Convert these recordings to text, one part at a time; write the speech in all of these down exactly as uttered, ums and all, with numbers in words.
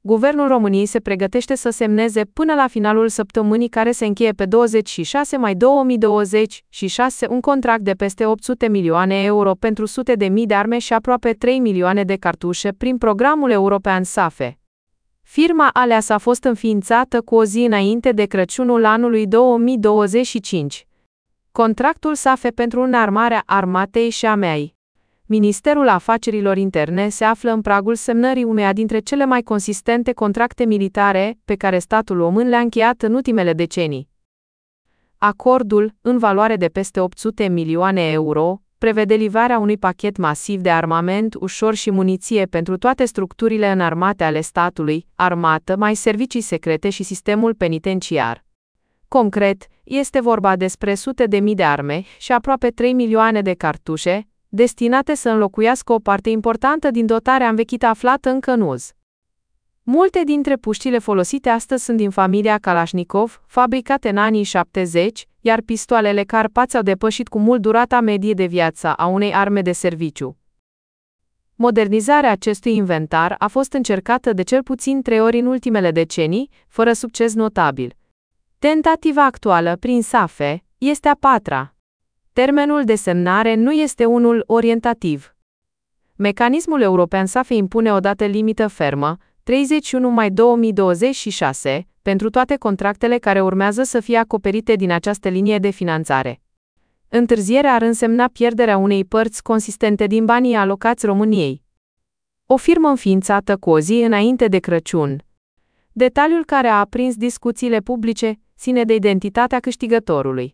Guvernul României se pregătește să semneze până la finalul săptămânii care se încheie pe douăzeci și șase mai două mii douăzeci și șase un contract de peste opt sute milioane euro pentru sute de mii de arme și aproape trei milioane de cartușe prin programul european SAFE. Firma aleasă a fost înființată cu o zi înainte de Crăciunul anului două mii douăzeci și cinci. Contractul SAFE pentru înarmarea armatei și a M E A I. Ministerul Afacerilor Interne se află în pragul semnării uneia dintre cele mai consistente contracte militare pe care statul român le-a încheiat în ultimele decenii. Acordul, în valoare de peste opt sute milioane euro, prevede livrarea unui pachet masiv de armament ușor și muniție pentru toate structurile înarmate ale statului, armată, mai servicii secrete și sistemul penitenciar. Concret, este vorba despre sute de mii de arme și aproape trei milioane de cartușe, destinate să înlocuiască o parte importantă din dotarea învechită aflată încă în uz. Multe dintre puștile folosite astăzi sunt din familia Kalashnikov, fabricate în anii șaptezeci, iar pistoalele Karpats au depășit cu mult durata medie de viață a unei arme de serviciu. Modernizarea acestui inventar a fost încercată de cel puțin trei ori în ultimele decenii, fără succes notabil. Tentativa actuală, prin SAFE, este a patra. Termenul de semnare nu este unul orientativ. Mecanismul european SAFE impune o dată limită fermă, treizeci și unu mai două mii douăzeci și șase, pentru toate contractele care urmează să fie acoperite din această linie de finanțare. Întârzierea ar însemna pierderea unei părți consistente din banii alocați României. O firmă înființată cu o zi înainte de Crăciun. Detaliul care a aprins discuțiile publice ține de identitatea câștigătorului.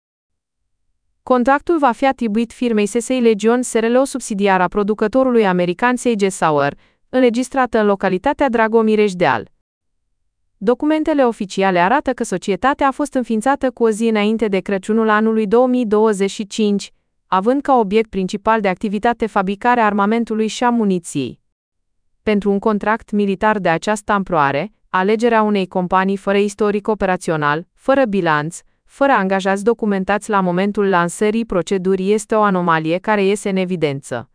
Contractul va fi atribuit firmei S S I Legion S R L, o subsidiară a producătorului american C J Sauer, înregistrată în localitatea Dragomireș-Deal. Documentele oficiale arată că societatea a fost înființată cu o zi înainte de Crăciunul anului două mii douăzeci și cinci, având ca obiect principal de activitate fabricarea armamentului și a muniției. Pentru un contract militar de această amploare, alegerea unei companii fără istoric operațional, fără bilanț, fără angajați documentați la momentul lansării procedurii este o anomalie care iese în evidență.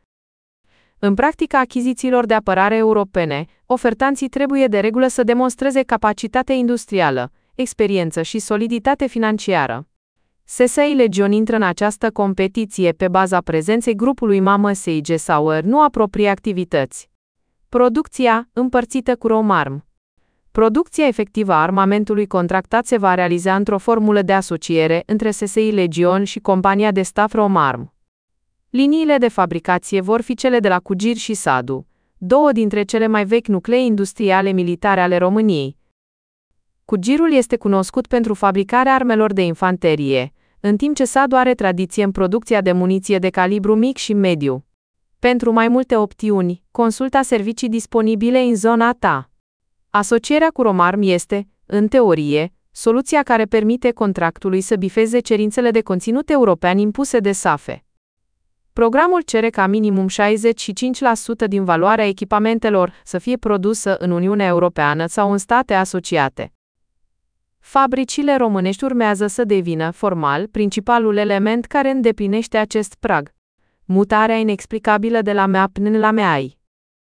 În practica achizițiilor de apărare europene, ofertanții trebuie de regulă să demonstreze capacitate industrială, experiență și soliditate financiară. S S I Legion intră în această competiție pe baza prezenței grupului mamă C J Sauer, nu a proprii activități. Producția, împărțită cu Romarm. Producția efectivă a armamentului contractat se va realiza într-o formulă de asociere între S S I Legion și compania de staff Romarm. Liniile de fabricație vor fi cele de la Cugir și Sadu, două dintre cele mai vechi nuclee industriale militare ale României. Cugirul este cunoscut pentru fabricarea armelor de infanterie, în timp ce Sadu are tradiție în producția de muniție de calibru mic și mediu. Pentru mai multe opțiuni, consulta servicii disponibile în zona ta. Asocierea cu Romarm este, în teorie, soluția care permite contractului să bifeze cerințele de conținut european impuse de SAFE. Programul cere ca minimum șaizeci și cinci la sută din valoarea echipamentelor să fie produsă în Uniunea Europeană sau în state asociate. Fabricile românești urmează să devină, formal, principalul element care îndeplinește acest prag. Mutarea inexplicabilă de la M E A P N la M E A I.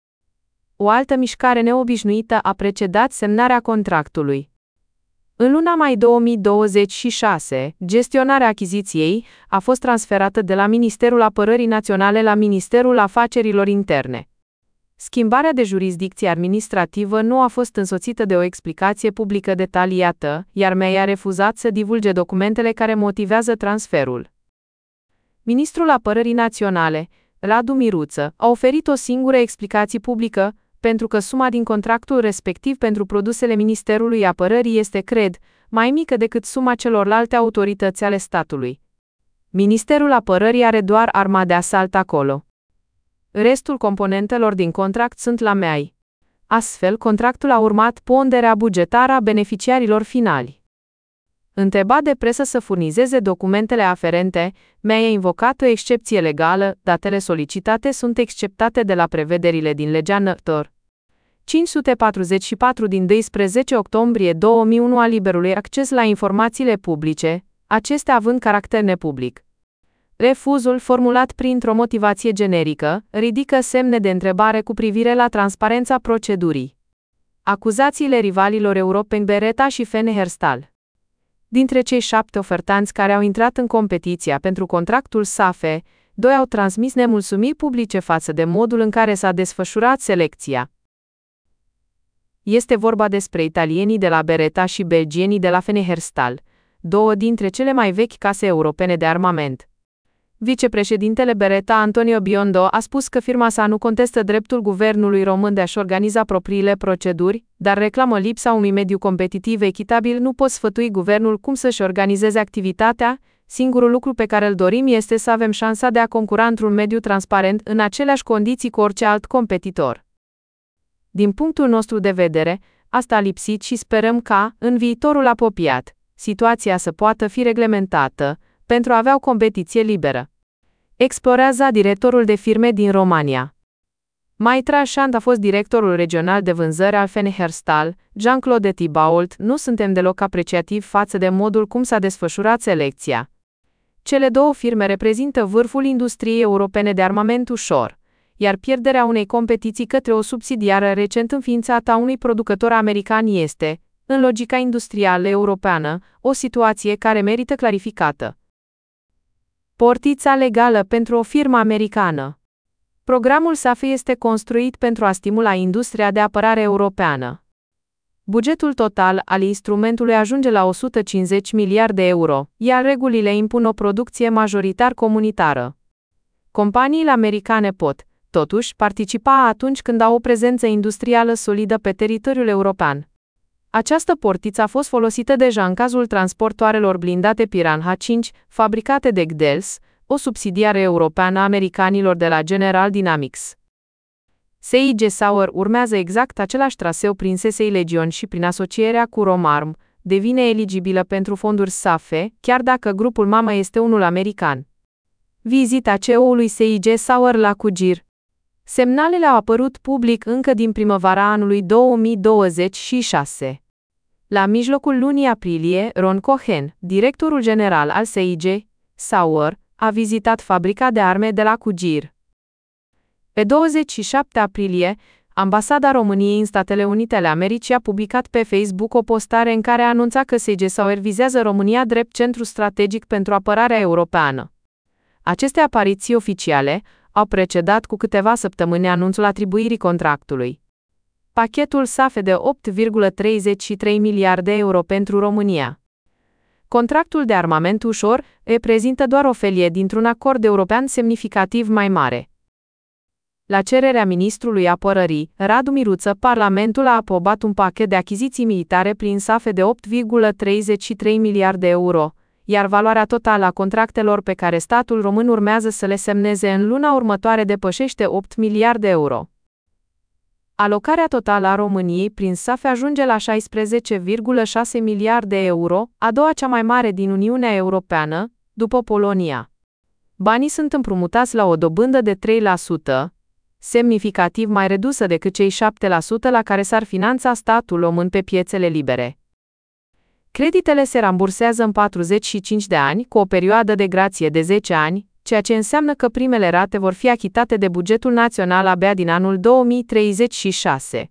O altă mișcare neobișnuită a precedat semnarea contractului. În luna mai două mii douăzeci și șase, gestionarea achiziției a fost transferată de la Ministerul Apărării Naționale la Ministerul Afacerilor Interne. Schimbarea de jurisdicție administrativă nu a fost însoțită de o explicație publică detaliată, iar M E A I a refuzat să divulge documentele care motivează transferul. Ministrul Apărării Naționale, Radu Miruță, a oferit o singură explicație publică, pentru că suma din contractul respectiv pentru produsele Ministerului Apărării este, cred, mai mică decât suma celorlalte autorități ale statului. Ministerul Apărării are doar arma de asalt acolo. Restul componentelor din contract sunt la M E A I. Astfel, contractul a urmat ponderea bugetară a beneficiarilor finali. Întrebat de presă să furnizeze documentele aferente, M E A I a invocat o excepție legală, datele solicitate sunt exceptate de la prevederile din legea N T R cinci sute patruzeci și patru din doisprezece octombrie două mii unu a liberului acces la informațiile publice, acestea având caracter nepublic. Refuzul, formulat printr-o motivație generică, ridică semne de întrebare cu privire la transparența procedurii. Acuzațiile rivalilor europeni Beretta și Fenner-Stahl. Dintre cei șapte ofertanți care au intrat în competiția pentru contractul S A F E, doi au transmis nemulțumiri publice față de modul în care s-a desfășurat selecția. Este vorba despre italienii de la Beretta și belgienii de la Fenner-Stahl, două dintre cele mai vechi case europene de armament. Vicepreședintele Beretta, Antonio Biondo, a spus că firma sa nu contestă dreptul guvernului român de a-și organiza propriile proceduri, dar reclamă lipsa unui mediu competitiv echitabil. Nu pot sfătui guvernul cum să-și organizeze activitatea, singurul lucru pe care îl dorim este să avem șansa de a concura într-un mediu transparent în aceleași condiții cu orice alt competitor. Din punctul nostru de vedere, asta a lipsit și sperăm ca, în viitorul apropiat, situația să poată fi reglementată, pentru a avea o competiție liberă. Explorează directorul de firme din România. Maitra Șant a fost directorul regional de vânzări al Fenner-Stahl, Jean-Claude Thibault. Nu suntem deloc apreciativi față de modul cum s-a desfășurat selecția. Cele două firme reprezintă vârful industriei europene de armament ușor, iar pierderea unei competiții către o subsidiară recent înființată a unui producător american este, în logica industrială europeană, o situație care merită clarificată. Portița legală pentru o firmă americană. Programul S A F E este construit pentru a stimula industria de apărare europeană. Bugetul total al instrumentului ajunge la o sută cincizeci miliarde de euro, iar regulile impun o producție majoritar comunitară. Companiile americane pot, totuși, participa atunci când au o prezență industrială solidă pe teritoriul european. Această portiță a fost folosită deja în cazul transportoarelor blindate Piranha cinci, fabricate de Gdels, o subsidiară europeană a americanilor de la General Dynamics. S I G Sauer urmează exact același traseu prin S S I Legion și prin asocierea cu Romarm, devine eligibilă pentru fonduri S A F E, chiar dacă grupul mamă este unul american. Vizita C E O-ului S I G Sauer la Cugir. Semnalele au apărut public încă din primăvara anului două mii douăzeci și șase. La mijlocul lunii aprilie, Ron Cohen, directorul general al S I G Sauer, a vizitat fabrica de arme de la Cugir. Pe douăzeci și șapte aprilie, Ambasada României în Statele Unite ale Americii a publicat pe Facebook o postare în care a anunțat că S I G Sauer vizează România drept centru strategic pentru apărarea europeană. Aceste apariții oficiale au precedat cu câteva săptămâni anunțul atribuirii contractului. Pachetul S A F E de opt virgulă treizeci și trei miliarde de euro pentru România. Contractul de armament ușor reprezintă doar o felie dintr-un acord european semnificativ mai mare. La cererea ministrului apărării, Radu Miruță, Parlamentul a aprobat un pachet de achiziții militare prin S A F E de opt virgulă treizeci și trei miliarde de euro, iar valoarea totală a contractelor pe care statul român urmează să le semneze în luna următoare depășește opt miliarde de euro. Alocarea totală a României prin S A F E ajunge la șaisprezece virgulă șase miliarde de euro, a doua cea mai mare din Uniunea Europeană, după Polonia. Banii sunt împrumutați la o dobândă de trei la sută, semnificativ mai redusă decât cei șapte la sută la care s-ar finanța statul român pe piețele libere. Creditele se rambursează în patruzeci și cinci de ani, cu o perioadă de grație de zece ani, ceea ce înseamnă că primele rate vor fi achitate de bugetul național abia din anul două mii treizeci și șase.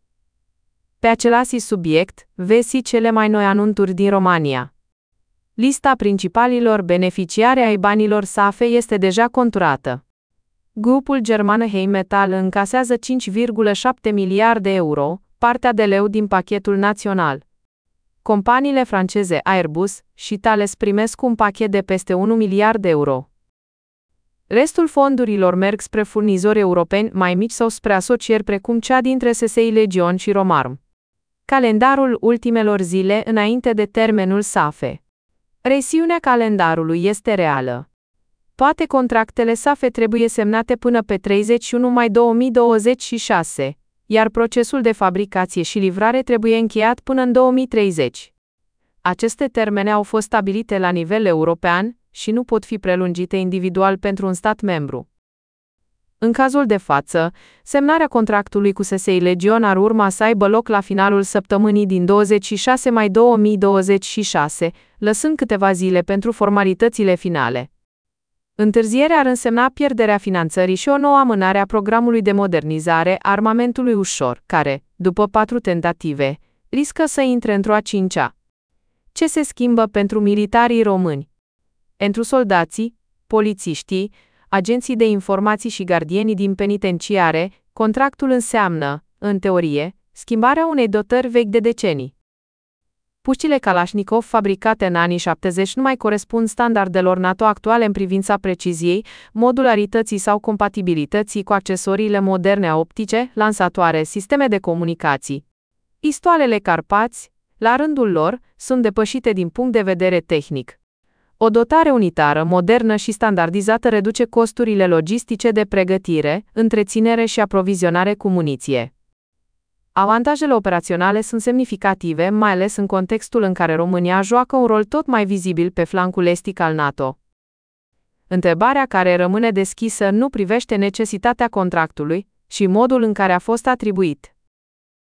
Pe același subiect, vezi cele mai noi anunțuri din România. Lista principalilor beneficiari ai banilor S A F E este deja conturată. Grupul german Heimetal încasează cinci virgulă șapte miliarde de euro, partea de leu din pachetul național. Companiile franceze Airbus și Thales primesc un pachet de peste un miliard de euro. Restul fondurilor merg spre furnizori europeni mai mici sau spre asocieri precum cea dintre S S I Legion și Romarm. Calendarul ultimelor zile înainte de termenul S A F E. Resiunea calendarului este reală. Toate contractele S A F E trebuie semnate până pe treizeci și unu mai două mii douăzeci și șase, iar procesul de fabricație și livrare trebuie încheiat până în două mii treizeci. Aceste termene au fost stabilite la nivel european și nu pot fi prelungite individual pentru un stat membru. În cazul de față, semnarea contractului cu S S I Legion ar urma să aibă loc la finalul săptămânii din douăzeci și șase mai două mii douăzeci și șase, lăsând câteva zile pentru formalitățile finale. Întârzierea ar însemna pierderea finanțării și o nouă amânare a programului de modernizare a armamentului ușor, care, după patru tentative, riscă să intre într-o a cincea. Ce se schimbă pentru militarii români? Pentru soldații, polițiștii, agenții de informații și gardienii din penitenciare, contractul înseamnă, în teorie, schimbarea unei dotări vechi de decenii. Puștile Kalashnikov fabricate în anii șaptezeci nu mai corespund standardelor NATO actuale în privința preciziei, modularității sau compatibilității cu accesoriile moderne optice, lansatoare, sisteme de comunicații. Pistoalele Carpați, la rândul lor, sunt depășite din punct de vedere tehnic. O dotare unitară, modernă și standardizată reduce costurile logistice de pregătire, întreținere și aprovizionare cu muniție. Avantajele operaționale sunt semnificative, mai ales în contextul în care România joacă un rol tot mai vizibil pe flancul estic al NATO. Întrebarea care rămâne deschisă nu privește necesitatea contractului, ci modul în care a fost atribuit.